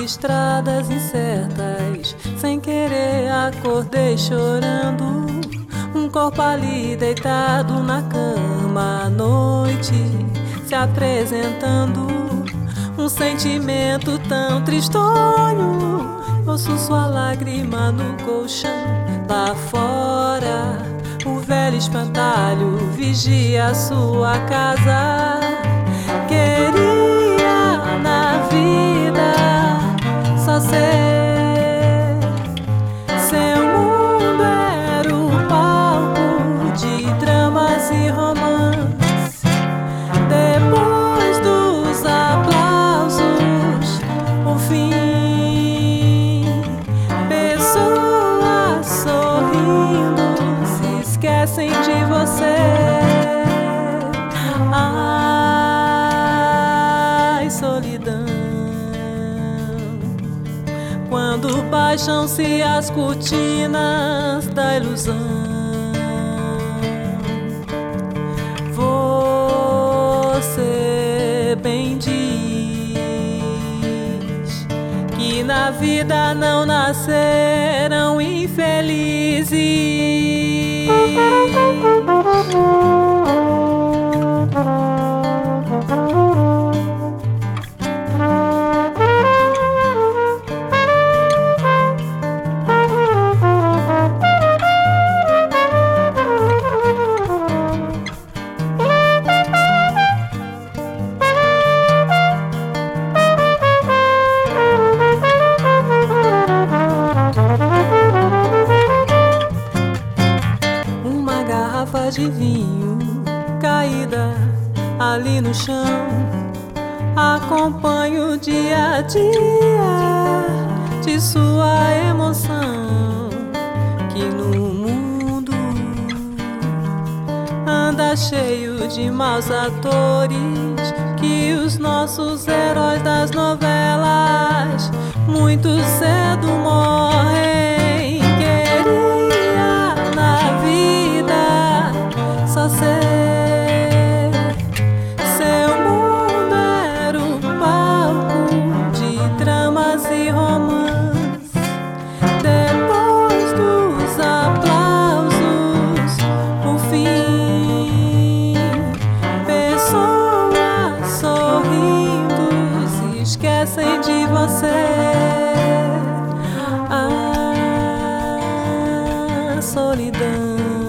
estradas incertas, sem querer acordei chorando. Um corpo ali deitado na cama, à noite se apresentando. Um sentimento tão tristonho, ouço sua lágrima no colchão. Lá fora, o velho espantalho vigia a sua casa. Queria na vida só ser. Seu mundo era o palco de dramas e romances. Depois dos aplausos, o fim. Pessoas sorrindo se esquecem de você. Ai, solidão. Quando baixam-se as cortinas da ilusão, você bem diz que na vida não nasceram infelizes. De vinho caída ali no chão, acompanho dia a dia de sua emoção, que no mundo anda cheio de maus atores, que os nossos heróis das novelas muito cedo morrem. Queria na vida só ser. Seu mundo era o palco de dramas e romances. Depois dos aplausos, o fim. Pessoas sorrindo se esquecem de você. Ah, solidão.